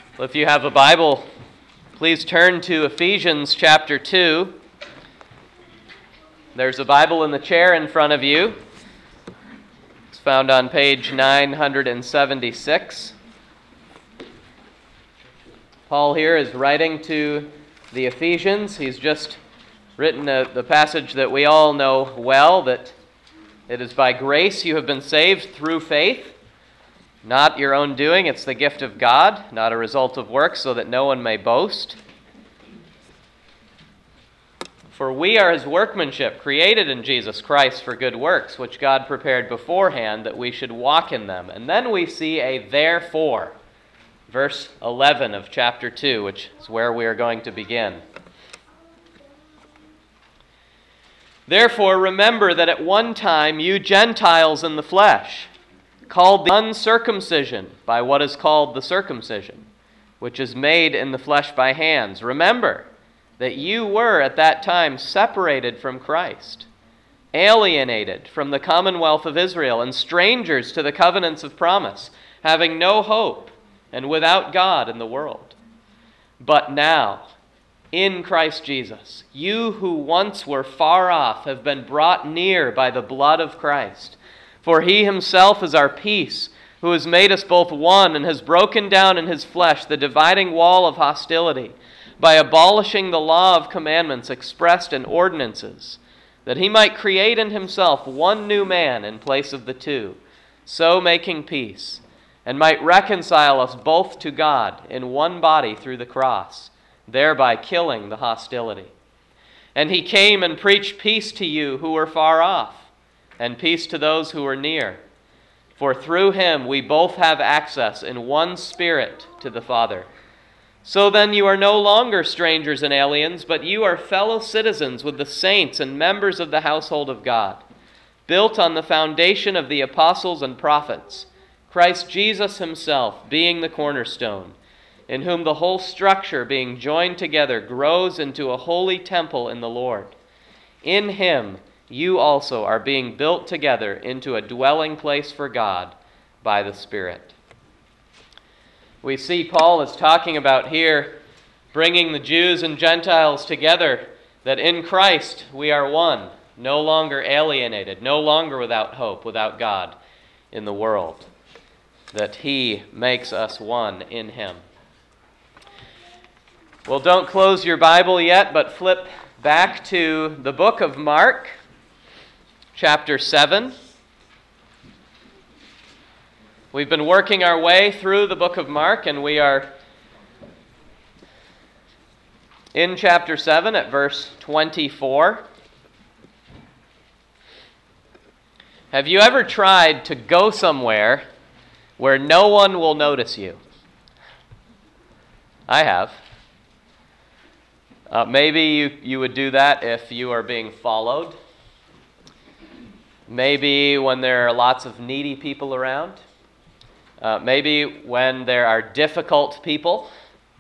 Well, if you have a Bible, please turn to Ephesians chapter 2. There's a Bible in the chair in front of you. It's found on page 976. Paul here is writing to the Ephesians. He's just written the passage that we all know well, that it is by grace you have been saved through faith. Not your own doing, it's the gift of God, not a result of works, so that no one may boast. For we are his workmanship, created in Jesus Christ for good works, which God prepared beforehand that we should walk in them. And then we see a therefore, verse 11 of chapter 2, which is where we are going to begin. Therefore, remember that at one time you Gentiles in the flesh, called the uncircumcision by what is called the circumcision, which is made in the flesh by hands. Remember that you were at that time separated from Christ, alienated from the commonwealth of Israel, and strangers to the covenants of promise, having no hope and without God in the world. But now, in Christ Jesus, you who once were far off have been brought near by the blood of Christ. For he himself is our peace, who has made us both one and has broken down in his flesh the dividing wall of hostility, by abolishing the law of commandments expressed in ordinances, that he might create in himself one new man in place of the two, so making peace, and might reconcile us both to God in one body through the cross, thereby killing the hostility. And he came and preached peace to you who were far off, and peace to those who are near. For through him we both have access in one Spirit to the Father. So then you are no longer strangers and aliens, but you are fellow citizens with the saints and members of the household of God, built on the foundation of the apostles and prophets, Christ Jesus himself being the cornerstone, in whom the whole structure being joined together grows into a holy temple in the Lord. In him you also are being built together into a dwelling place for God by the Spirit. We see Paul is talking about here bringing the Jews and Gentiles together, that in Christ we are one, no longer alienated, no longer without hope, without God in the world, that he makes us one in him. Well, don't close your Bible yet, but flip back to the book of Mark, chapter 7. We've been working our way through the book of Mark, and we are in chapter 7 at verse 24. Have you ever tried to go somewhere where no one will notice you? I have. Maybe you would do that if you are being followed. Maybe when there are lots of needy people around. Maybe when there are difficult people.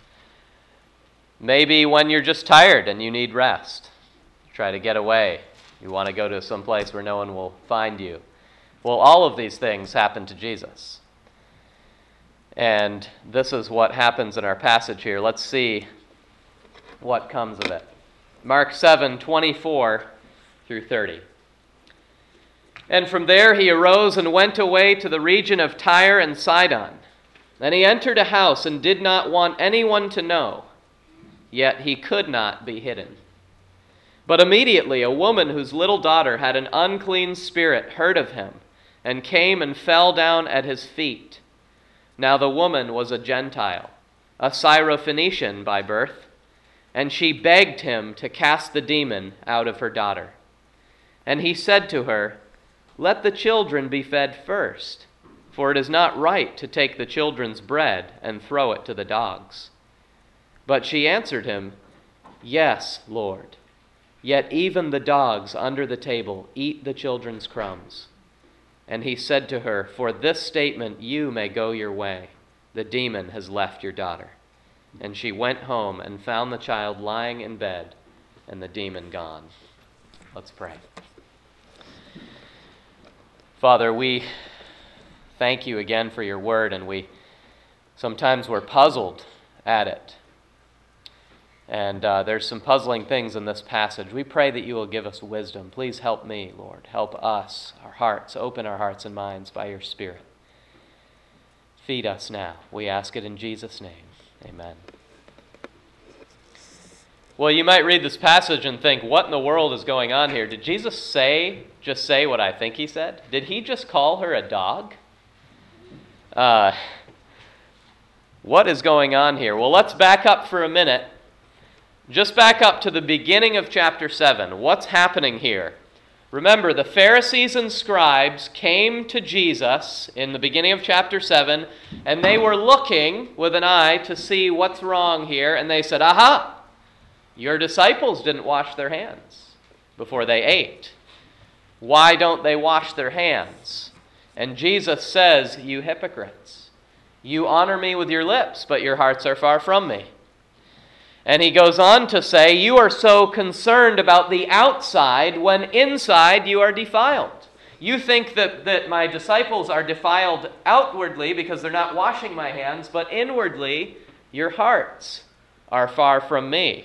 Maybe when you're just tired and you need rest. Try to get away. You want to go to some place where no one will find you. Well, all of these things happen to Jesus. And this is what happens in our passage here. Let's see what comes of it. Mark 7:24 through 30. And from there he arose and went away to the region of Tyre and Sidon. Then he entered a house and did not want anyone to know, yet he could not be hidden. But immediately a woman whose little daughter had an unclean spirit heard of him, and came and fell down at his feet. Now the woman was a Gentile, a Syrophoenician by birth, and she begged him to cast the demon out of her daughter. And he said to her, "Let the children be fed first, for it is not right to take the children's bread and throw it to the dogs." But she answered him, "Yes, Lord, yet even the dogs under the table eat the children's crumbs." And he said to her, "For this statement you may go your way. The demon has left your daughter." And she went home and found the child lying in bed and the demon gone. Let's pray. Father, we thank you again for your word, and sometimes we're puzzled at it. And there's some puzzling things in this passage. We pray that you will give us wisdom. Please help me, Lord. Help us, our hearts. Open our hearts and minds by your Spirit. Feed us now. We ask it in Jesus' name. Amen. Well, you might read this passage and think, what in the world is going on here? Did Jesus just say what I think he said? Did he just call her a dog? What is going on here? Well, let's back up for a minute. Just back up to the beginning of chapter 7. What's happening here? Remember, the Pharisees and scribes came to Jesus in the beginning of chapter 7, and they were looking with an eye to see what's wrong here, and they said, aha! Your disciples didn't wash their hands before they ate. Why don't they wash their hands? And Jesus says, you hypocrites, you honor me with your lips, but your hearts are far from me. And he goes on to say, you are so concerned about the outside when inside you are defiled. You think that my disciples are defiled outwardly because they're not washing my hands, but inwardly your hearts are far from me.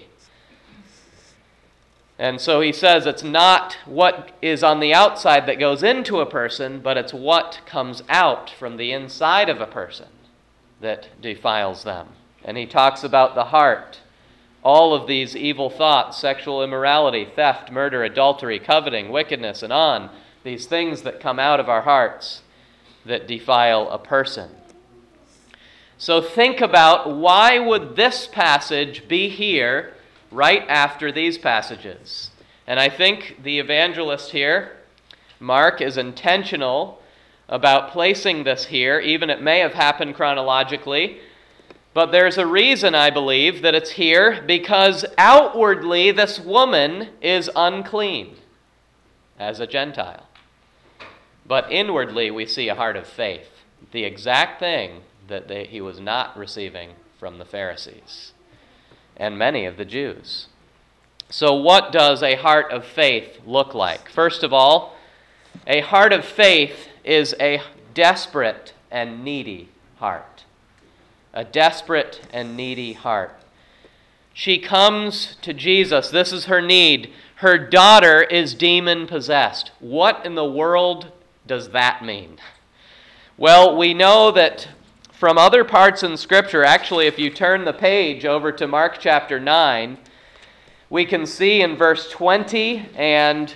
And so he says it's not what is on the outside that goes into a person, but it's what comes out from the inside of a person that defiles them. And he talks about the heart. All of these evil thoughts, sexual immorality, theft, murder, adultery, coveting, wickedness, and on, these things that come out of our hearts that defile a person. So think about, why would this passage be here right after these passages? And I think the evangelist here, Mark, is intentional about placing this here, even it may have happened chronologically. But there's a reason, I believe, that it's here, because outwardly this woman is unclean as a Gentile. But inwardly we see a heart of faith, the exact thing that he was not receiving from the Pharisees and many of the Jews. So what does a heart of faith look like? First of all, a heart of faith is a desperate and needy heart. A desperate and needy heart. She comes to Jesus. This is her need. Her daughter is demon-possessed. What in the world does that mean? Well, we know that from other parts in Scripture, actually, if you turn the page over to Mark chapter 9, we can see in verse 20 and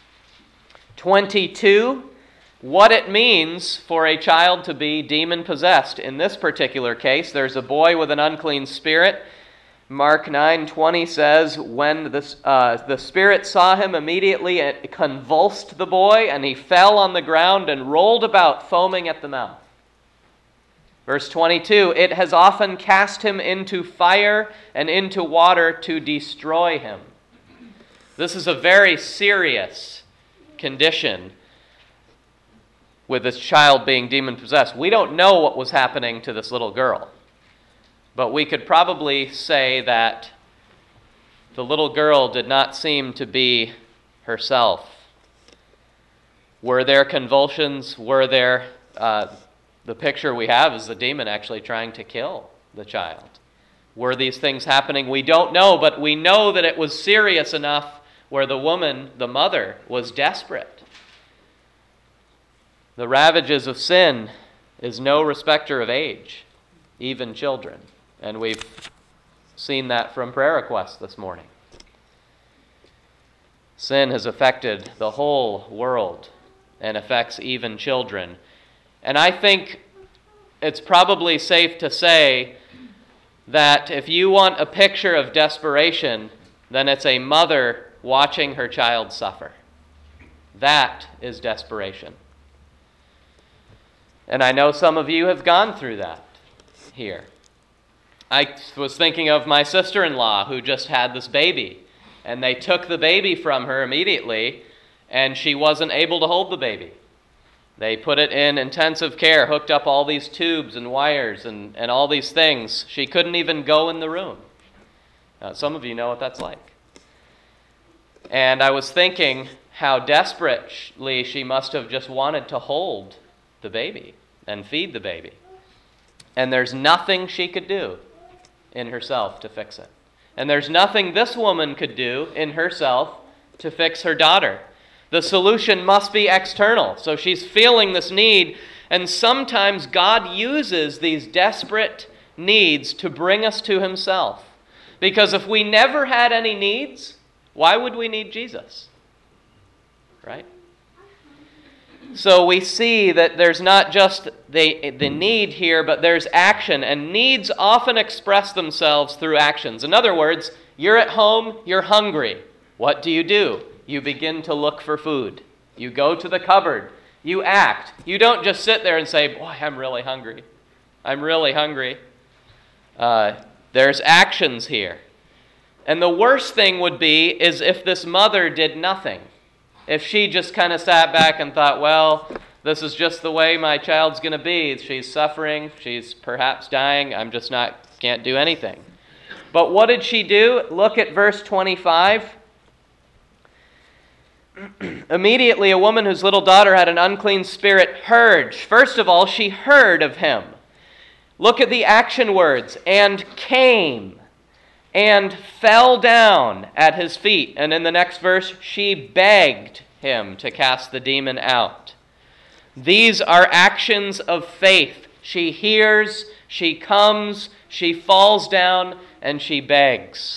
22 what it means for a child to be demon-possessed. In this particular case, there's a boy with an unclean spirit. Mark 9:20 says, when the spirit saw him, immediately it convulsed the boy, and he fell on the ground and rolled about, foaming at the mouth. Verse 22, it has often cast him into fire and into water to destroy him. This is a very serious condition with this child being demon-possessed. We don't know what was happening to this little girl, but we could probably say that the little girl did not seem to be herself. Were there convulsions? Were there... the picture we have is the demon actually trying to kill the child. Were these things happening? We don't know, but we know that it was serious enough where the woman, the mother, was desperate. The ravages of sin is no respecter of age, even children. And we've seen that from prayer requests this morning. Sin has affected the whole world and affects even children. And I think it's probably safe to say that if you want a picture of desperation, then it's a mother watching her child suffer. That is desperation. And I know some of you have gone through that here. I was thinking of my sister-in-law who just had this baby, and they took the baby from her immediately, and she wasn't able to hold the baby. They put it in intensive care, hooked up all these tubes and wires and all these things. She couldn't even go in the room. Some of you know what that's like. And I was thinking how desperately she must have just wanted to hold the baby and feed the baby. And there's nothing she could do in herself to fix it. And there's nothing this woman could do in herself to fix her daughter. The solution must be external. So she's feeling this need, and sometimes God uses these desperate needs to bring us to himself. Because if we never had any needs, why would we need Jesus? Right? So we see that there's not just the need here, but there's action, and needs often express themselves through actions. In other words, you're at home, you're hungry. What do? You begin to look for food. You go to the cupboard. You act. You don't just sit there and say, boy, I'm really hungry. I'm really hungry. There's actions here. And the worst thing would be is if this mother did nothing. If she just kind of sat back and thought, well, this is just the way my child's going to be. She's suffering. She's perhaps dying. Can't do anything. But what did she do? Look at verse 25. Immediately, a woman whose little daughter had an unclean spirit heard. First of all, she heard of him. Look at the action words. And came and fell down at his feet. And in the next verse, she begged him to cast the demon out. These are actions of faith. She hears, she comes, she falls down, and she begs.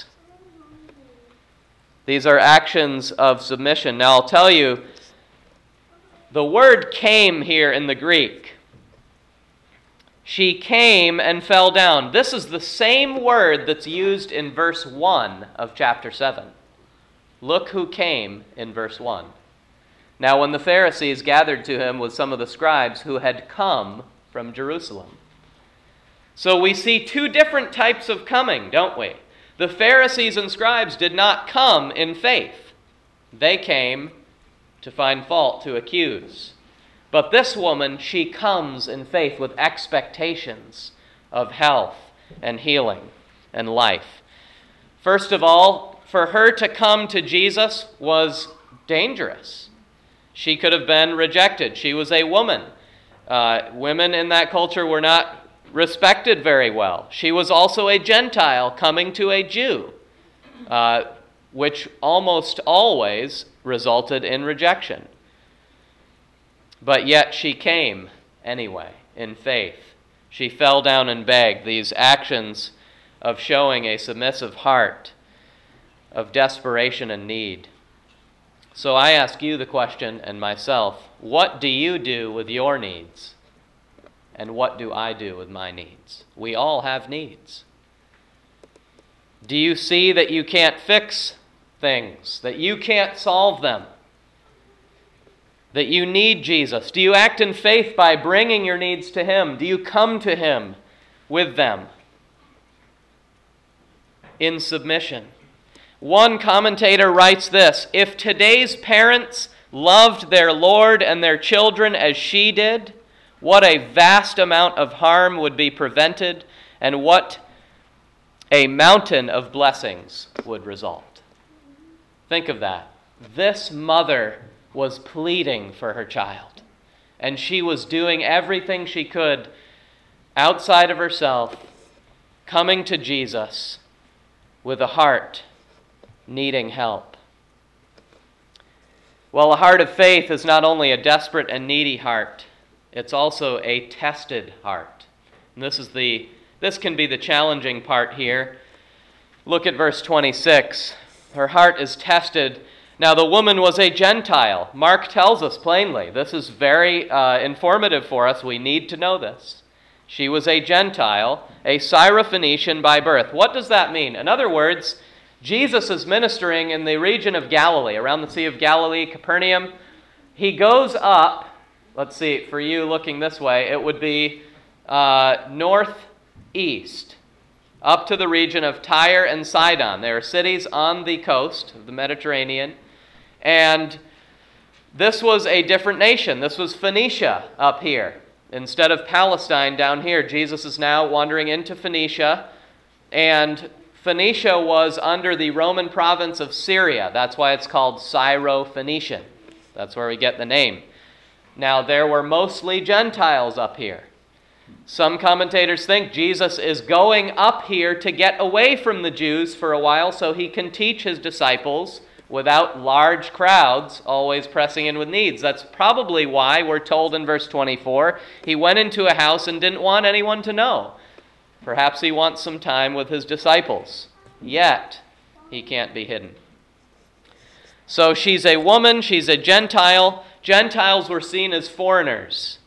These are actions of submission. Now, I'll tell you, the word came here in the Greek. She came and fell down. This is the same word that's used in verse 1 of chapter 7. Look who came in verse 1. Now, when the Pharisees gathered to him with some of the scribes who had come from Jerusalem. So we see two different types of coming, don't we? The Pharisees and scribes did not come in faith. They came to find fault, to accuse. But this woman, she comes in faith with expectations of health and healing and life. First of all, for her to come to Jesus was dangerous. She could have been rejected. She was a woman. Women in that culture were not respected very well. She was also a Gentile coming to a Jew, which almost always resulted in rejection. But yet she came anyway in faith. She fell down and begged. These actions of showing a submissive heart, of desperation and need. So I ask you the question, and myself, what do you do with your needs? And what do I do with my needs? We all have needs. Do you see that you can't fix things, that you can't solve them, that you need Jesus? Do you act in faith by bringing your needs to him? Do you come to him with them in submission? One commentator writes this: if today's parents loved their Lord and their children as she did, what a vast amount of harm would be prevented, and what a mountain of blessings would result. Think of that. This mother was pleading for her child, and she was doing everything she could outside of herself, coming to Jesus with a heart needing help. Well, a heart of faith is not only a desperate and needy heart, it's also a tested heart. And this can be the challenging part here. Look at verse 26. Her heart is tested. Now the woman was a Gentile. Mark tells us plainly. This is very informative for us. We need to know this. She was a Gentile, a Syrophoenician by birth. What does that mean? In other words, Jesus is ministering in the region of Galilee, around the Sea of Galilee, Capernaum. He goes up, let's see, for you looking this way, it would be northeast, up to the region of Tyre and Sidon. There are cities on the coast of the Mediterranean, and this was a different nation. This was Phoenicia up here. Instead of Palestine down here, Jesus is now wandering into Phoenicia, and Phoenicia was under the Roman province of Syria. That's why it's called Syro-Phoenician. That's where we get the name. Now, there were mostly Gentiles up here. Some commentators think Jesus is going up here to get away from the Jews for a while so he can teach his disciples without large crowds always pressing in with needs. That's probably why we're told in verse 24, he went into a house and didn't want anyone to know. Perhaps he wants some time with his disciples. Yet, he can't be hidden. So she's a woman, she's a Gentile. Gentiles were seen as foreigners.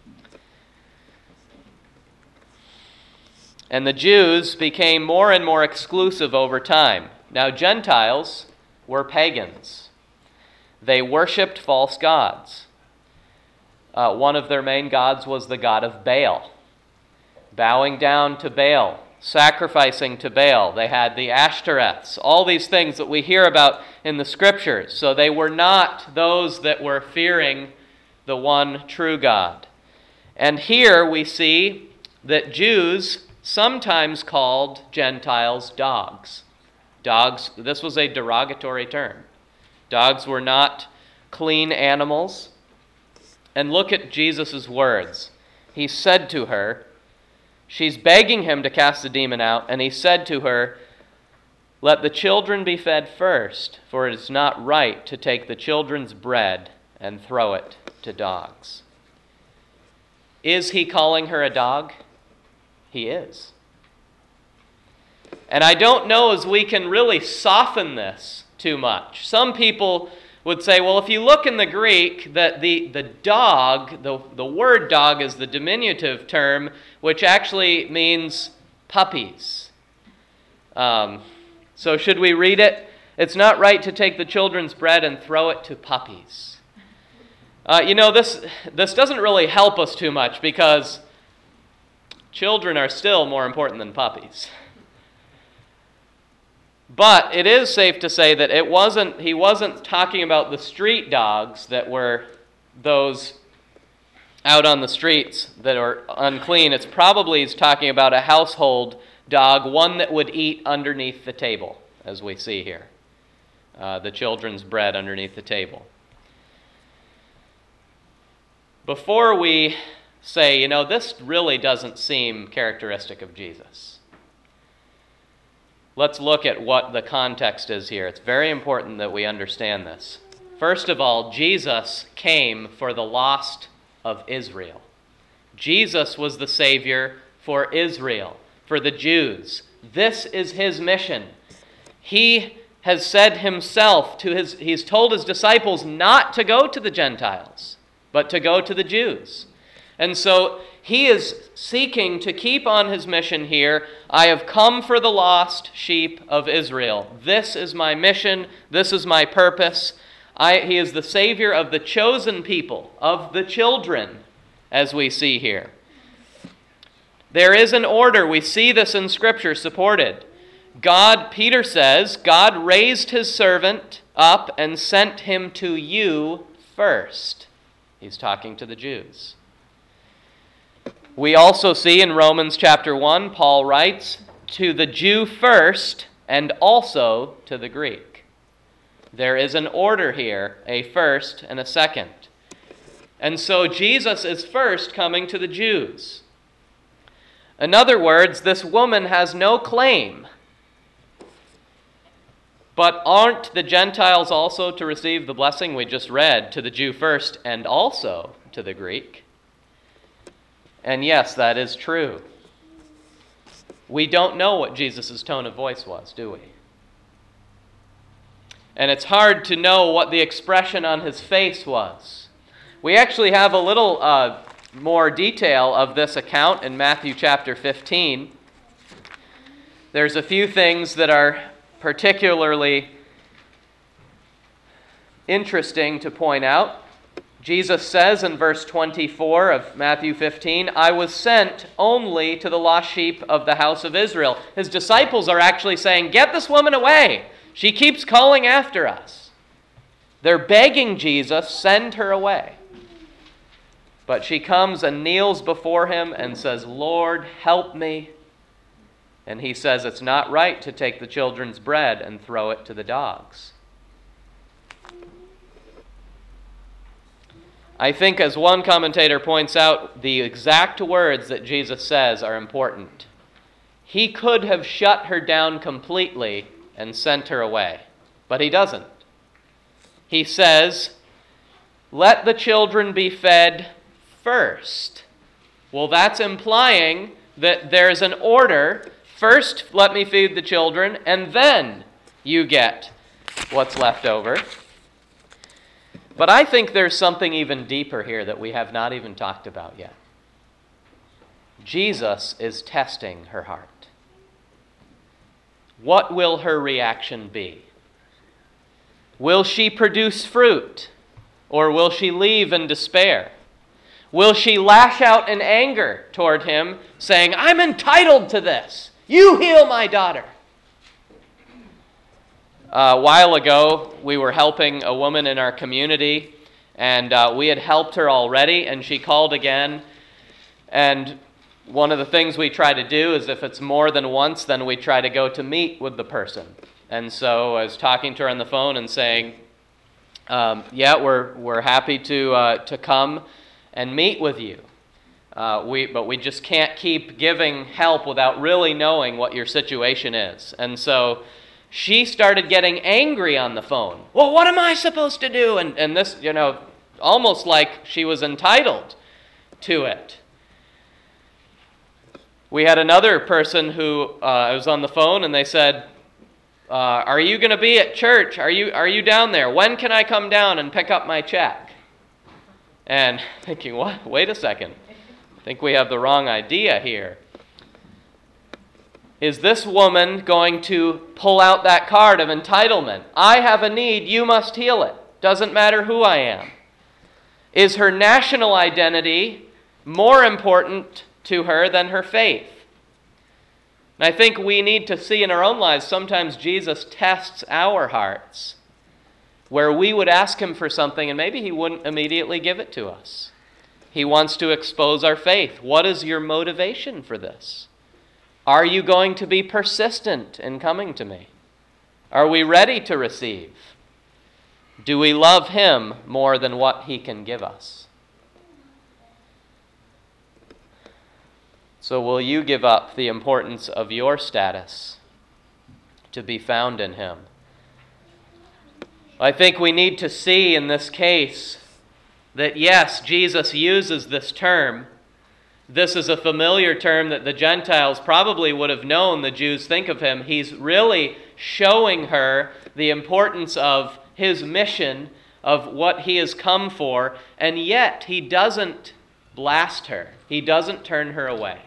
And the Jews became more and more exclusive over time. Now, Gentiles were pagans. They worshipped false gods. One of their main gods was the god of Baal. Bowing down to Baal, sacrificing to Baal. They had the Ashtoreths, all these things that we hear about in the Scriptures. So they were not those that were fearing the one true God. And here we see that Jews sometimes called Gentiles dogs. Dogs, this was a derogatory term. Dogs were not clean animals. And look at Jesus' words. He said to her, she's begging him to cast the demon out, and he said to her, let the children be fed first, for it is not right to take the children's bread and throw it to dogs. Is he calling her a dog? He is. And I don't know as we can really soften this too much. Some people would say, well, if you look in the Greek, that the dog, the word dog is the diminutive term, which actually means puppies. So should we read it? It's not right to take the children's bread and throw it to puppies. This doesn't really help us too much because children are still more important than puppies. But it is safe to say that he wasn't talking about the street dogs that were those out on the streets that are unclean. It's probably he's talking about a household dog, one that would eat underneath the table, as we see here. The children's bread underneath the table. Before we say, this really doesn't seem characteristic of Jesus, let's look at what the context is here. It's very important that we understand this. First of all, Jesus came for the lost of Israel. Jesus was the Savior for Israel, for the Jews. This is his mission. He has said himself he's told his disciples not to go to the Gentiles, but to go to the Jews. And so he is seeking to keep on his mission here. I have come for the lost sheep of Israel. This is my mission. This is my purpose. He is the Savior of the chosen people, of the children, as we see here. There is an order. We see this in Scripture supported. Peter says, God raised his servant up and sent him to you first. He's talking to the Jews. We also see in Romans chapter 1, Paul writes, to the Jew first and also to the Greek. There is an order here, a first and a second. And so Jesus is first coming to the Jews. In other words, this woman has no claim. But aren't the Gentiles also to receive the blessing we just read, to the Jew first and also to the Greek? And yes, that is true. We don't know what Jesus' tone of voice was, do we? And it's hard to know what the expression on his face was. We actually have a little more detail of this account in Matthew chapter 15. There's a few things that are particularly interesting to point out. Jesus says in verse 24 of Matthew 15, I was sent only to the lost sheep of the house of Israel. His disciples are actually saying, get this woman away. She keeps calling after us. They're begging Jesus, send her away. But she comes and kneels before him and says, Lord, help me. And he says it's not right to take the children's bread and throw it to the dogs. I think, as one commentator points out, the exact words that Jesus says are important. He could have shut her down completely and sent her away, but he doesn't. He says, "Let the children be fed first." Well, that's implying that there's an order. First, let me feed the children, and then you get what's left over. But I think there's something even deeper here that we have not even talked about yet. Jesus is testing her heart. What will her reaction be? Will she produce fruit, or will she leave in despair? Will she lash out in anger toward him, saying, "I'm entitled to this. You heal my daughter"? A while ago, we were helping a woman in our community, and we had helped her already, and she called again. And one of the things we try to do is if it's more than once, then we try to go to meet with the person. And so I was talking to her on the phone and saying, yeah, we're happy to come and meet with you. But we just can't keep giving help without really knowing what your situation is. And so she started getting angry on the phone. Well, what am I supposed to do? And this, almost like she was entitled to it. We had another person who I was on the phone, and they said, "Are you going to be at church? Are you down there? When can I come down and pick up my check?" And thinking, what? Wait a second. I think we have the wrong idea here. Is this woman going to pull out that card of entitlement? I have a need, you must heal it. Doesn't matter who I am. Is her national identity more important to her than her faith? And I think we need to see in our own lives, sometimes Jesus tests our hearts, where we would ask him for something and maybe he wouldn't immediately give it to us. He wants to expose our faith. What is your motivation for this? Are you going to be persistent in coming to me? Are we ready to receive? Do we love him more than what he can give us? So will you give up the importance of your status to be found in him? I think we need to see in this case that yes, Jesus uses this term. This is a familiar term that the Gentiles probably would have known the Jews think of him. He's really showing her the importance of his mission, of what he has come for, and yet he doesn't blast her. He doesn't turn her away.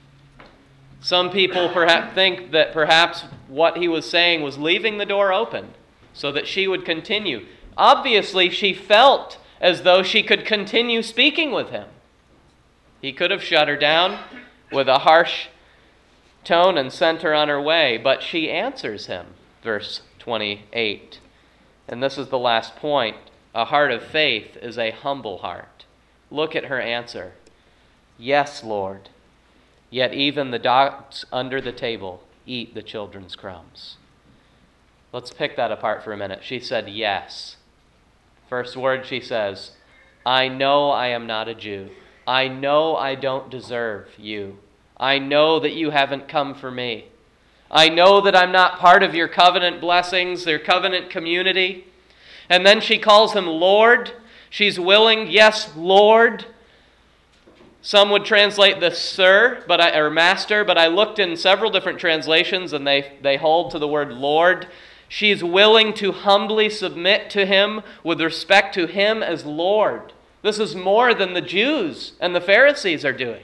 Some people perhaps think that perhaps what he was saying was leaving the door open so that she would continue. Obviously, she felt as though she could continue speaking with him. He could have shut her down with a harsh tone and sent her on her way, but she answers him, verse 28. And this is the last point. A heart of faith is a humble heart. Look at her answer. Yes, Lord. Yet even the dogs under the table eat the children's crumbs. Let's pick that apart for a minute. She said yes. First word she says, I know I am not a Jew. I know I don't deserve you. I know that you haven't come for me. I know that I'm not part of your covenant blessings, your covenant community. And then she calls him Lord. She's willing, yes, Lord. Some would translate this sir, or master, but I looked in several different translations and they hold to the word Lord. She's willing to humbly submit to him with respect to him as Lord. This is more than the Jews and the Pharisees are doing.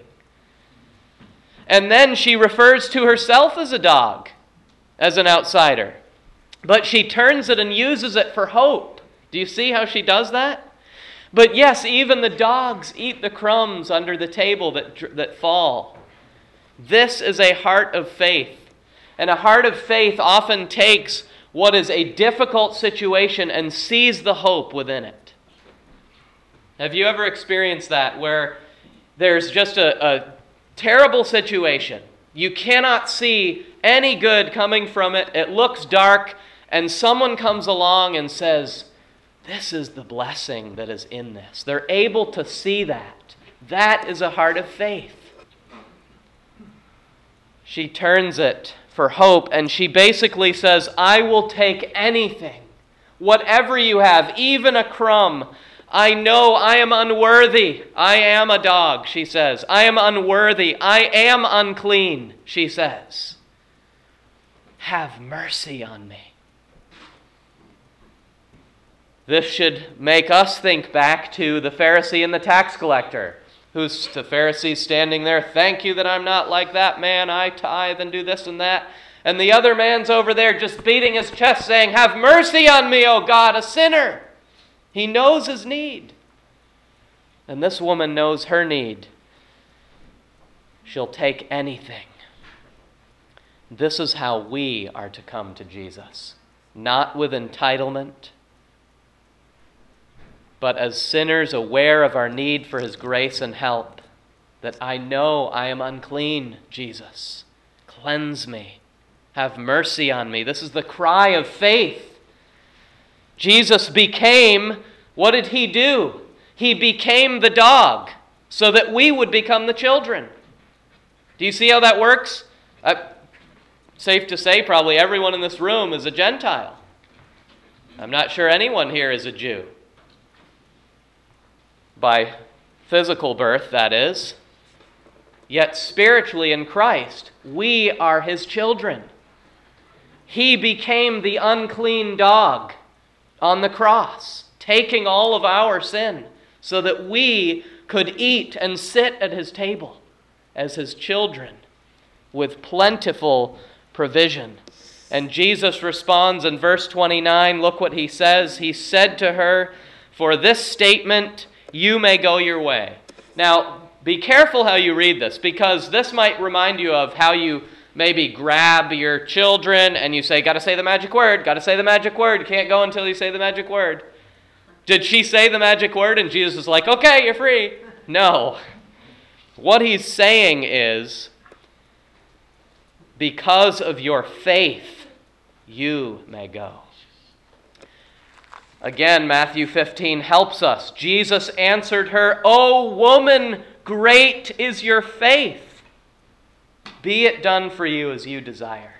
And then she refers to herself as a dog, as an outsider. But she turns it and uses it for hope. Do you see how she does that? But yes, even the dogs eat the crumbs under the table that fall. This is a heart of faith. And a heart of faith often takes what is a difficult situation and sees the hope within it. Have you ever experienced that where there's just a terrible situation? You cannot see any good coming from it. It looks dark, and someone comes along and says, This is the blessing that is in this. They're able to see that. That is a heart of faith. She turns it for hope, and she basically says, I will take anything, whatever you have, even a crumb. I know I am unworthy. I am a dog, she says. I am unworthy. I am unclean, she says. Have mercy on me. This should make us think back to the Pharisee and the tax collector. Who's the Pharisee standing there? Thank you that I'm not like that man. I tithe and do this and that. And the other man's over there just beating his chest saying, have mercy on me, O God, a sinner. He knows his need. And this woman knows her need. She'll take anything. This is how we are to come to Jesus. Not with entitlement, but as sinners aware of our need for His grace and help, that I know I am unclean, Jesus. Cleanse me. Have mercy on me. This is the cry of faith. Jesus became, what did He do? He became the dog so that we would become the children. Do you see how that works? Safe to say probably everyone in this room is a Gentile. I'm not sure anyone here is a Jew. By physical birth, that is. Yet spiritually in Christ, we are His children. He became the unclean dog on the cross, taking all of our sin so that we could eat and sit at His table as His children with plentiful provision. And Jesus responds in verse 29. Look what He says. He said to her, for this statement, you may go your way. Now, be careful how you read this, because this might remind you of how you maybe grab your children and you say, got to say the magic word, got to say the magic word. You can't go until you say the magic word. Did she say the magic word and Jesus is like, okay, you're free? No. What He's saying is, because of your faith, you may go. Again, Matthew 15 helps us. Jesus answered her, O woman, great is your faith. Be it done for you as you desire.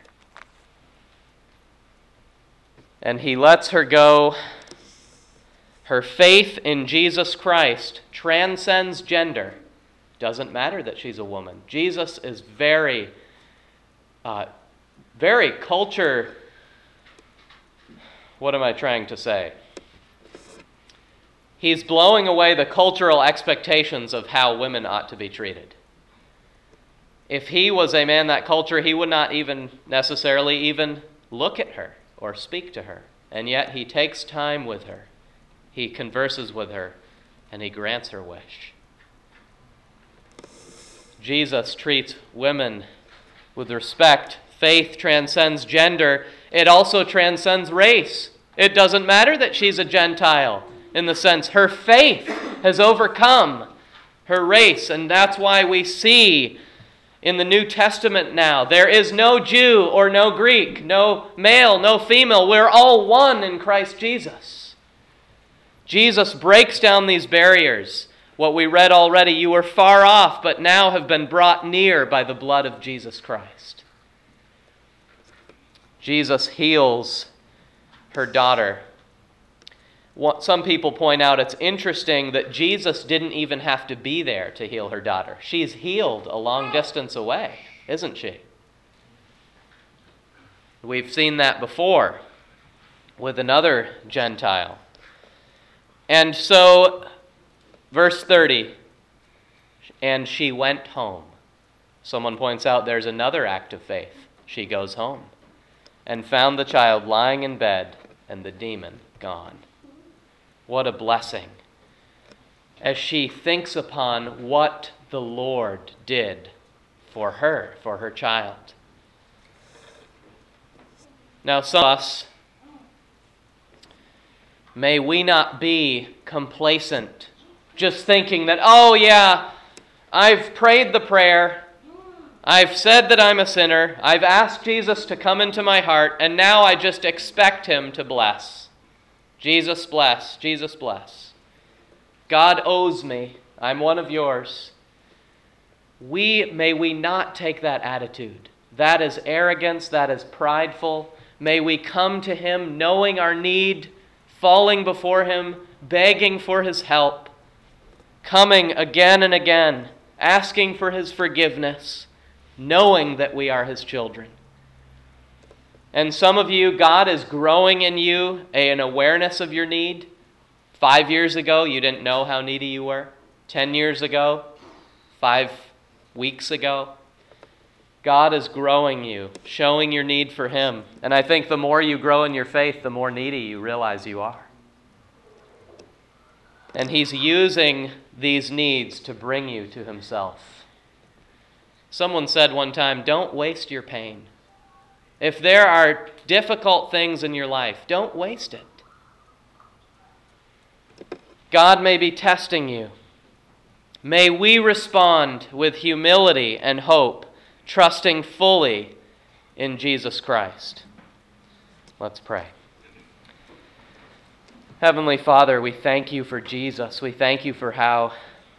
And He lets her go. Her faith in Jesus Christ transcends gender. Doesn't matter that she's a woman. Jesus is very culture. What am I trying to say? He's blowing away the cultural expectations of how women ought to be treated. If He was a man that culture, He would not even necessarily even look at her or speak to her. And yet He takes time with her. He converses with her, and He grants her wish. Jesus treats women with respect. Faith transcends gender. It also transcends race. It doesn't matter that she's a Gentile, in the sense her faith has overcome her race. And that's why we see in the New Testament now, there is no Jew or no Greek, no male, no female. We're all one in Christ Jesus. Jesus breaks down these barriers. What we read already, you were far off, but now have been brought near by the blood of Jesus Christ. Jesus heals her daughter. Some people point out it's interesting that Jesus didn't even have to be there to heal her daughter. She's healed a long distance away, isn't she? We've seen that before with another Gentile. And so, verse 30, and she went home. Someone points out there's another act of faith. She goes home and found the child lying in bed and the demon gone. What a blessing as she thinks upon what the Lord did for her child. Now, some of us, may we not be complacent, just thinking that, oh yeah, I've prayed the prayer, I've said that I'm a sinner, I've asked Jesus to come into my heart, and now I just expect Him to bless. Jesus bless, Jesus bless. God owes me, I'm one of yours. May we not take that attitude. That is arrogance, that is prideful. May we come to Him knowing our need, falling before Him, begging for His help, coming again and again, asking for His forgiveness, knowing that we are His children. And some of you, God is growing in you an awareness of your need. 5 years ago, you didn't know how needy you were. 10 years ago, 5 weeks ago. God is growing you, showing your need for Him. And I think the more you grow in your faith, the more needy you realize you are. And He's using these needs to bring you to Himself. Someone said one time, don't waste your pain. If there are difficult things in your life, don't waste it. God may be testing you. May we respond with humility and hope, trusting fully in Jesus Christ. Let's pray. Heavenly Father, we thank You for Jesus. We thank You for how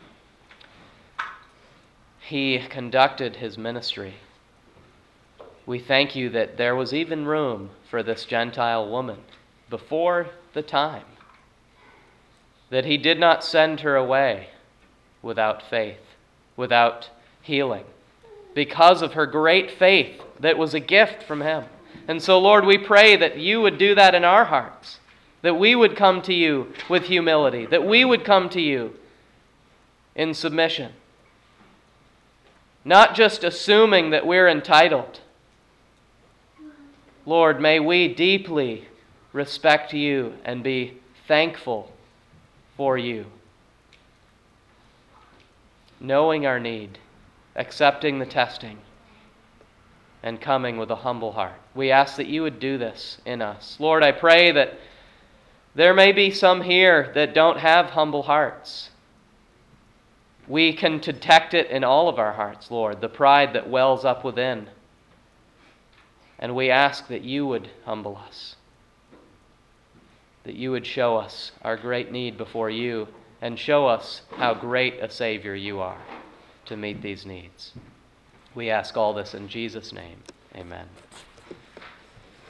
He conducted His ministry. We thank You that there was even room for this Gentile woman before the time, that He did not send her away without faith, without healing, because of her great faith that was a gift from Him. And so, Lord, we pray that You would do that in our hearts, that we would come to You with humility, that we would come to You in submission, not just assuming that we're entitled. Lord, may we deeply respect You and be thankful for You, knowing our need, accepting the testing, and coming with a humble heart. We ask that You would do this in us. Lord, I pray that there may be some here that don't have humble hearts. We can detect it in all of our hearts, Lord, the pride that wells up within. And we ask that You would humble us, that You would show us our great need before You, and show us how great a Savior You are to meet these needs. We ask all this in Jesus' name. Amen.